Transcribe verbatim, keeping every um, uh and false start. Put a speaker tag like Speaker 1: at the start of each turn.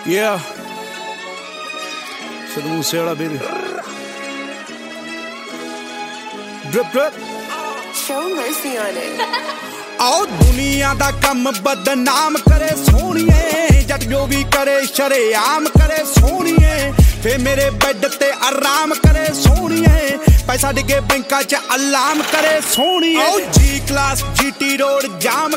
Speaker 1: Yeah. Sidhu Moosewala, baby. Drip, drip.
Speaker 2: Show mercy on it.
Speaker 1: आओ दुनिया दा कम बदनाम करे सोनिए, जट जो भी करे शरेआम करे सोनिए, फे मेरे बेड ते आराम करे सोनिए, पैसा डिगे बैंका च अलाम करे सोनिए। आओ जी क्लास जीटी रोड जाम